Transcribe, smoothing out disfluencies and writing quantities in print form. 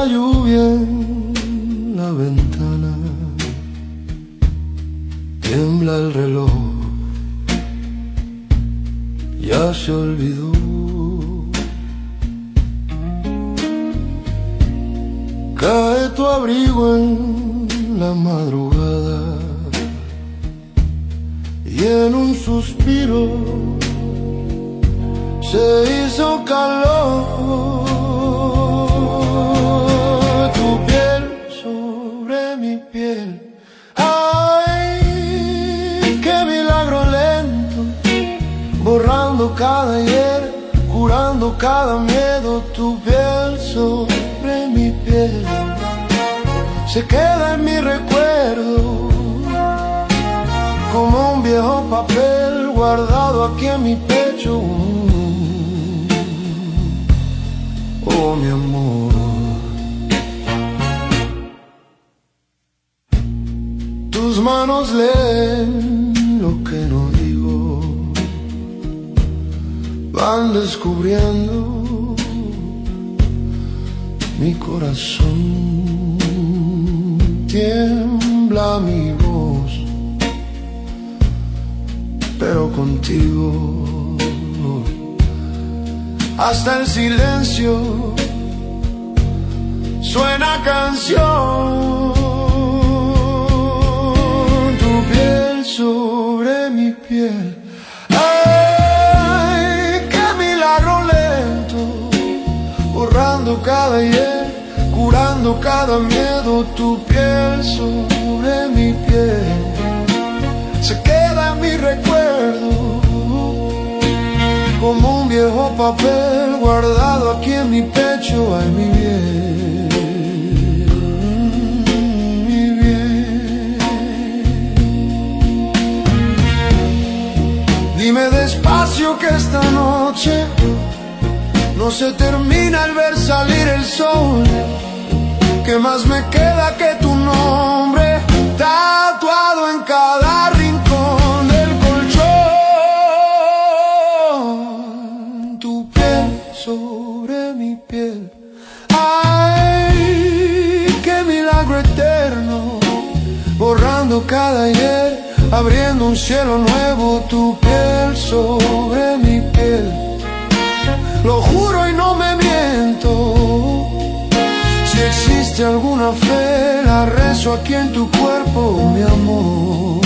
la lluvia en la ventana, tiembla el reloj, ya se olvidó. Cae tu abrigo en la madrugada y en un suspiro se hizo calor. Tu piel sobre mi piel, ay, qué milagro lento, borrando cada ayer, curando cada miedo. Tu piel sobre mi piel se queda en mi recuerdo como un viejo papel guardado aquí en mi pecho. Oh, mi amor, tus manos leen lo que no digo, van descubriendo mi corazón. Tiembla mi voz, pero contigo hasta el silencio suena canción. Tu piel sobre mi piel, ay, qué milagro lento, borrando cada ayer, curando cada miedo. Tu piel sobre mi piel se queda en mi recuerdo como un viejo papel guardado aquí en mi pecho. Ay, mi bien, mi bien. Dime despacio que esta noche no se termina el ver salir el sol. ¿Qué más me queda que tu nombre tatuado en cada rincón del colchón? Tu piel sobre mi piel, ay, qué milagro eterno, borrando cada ayer, abriendo un cielo nuevo. Tu piel sobre mi piel, lo juro y no me miento. Si existe alguna fe, la rezo aquí en tu cuerpo, mi amor.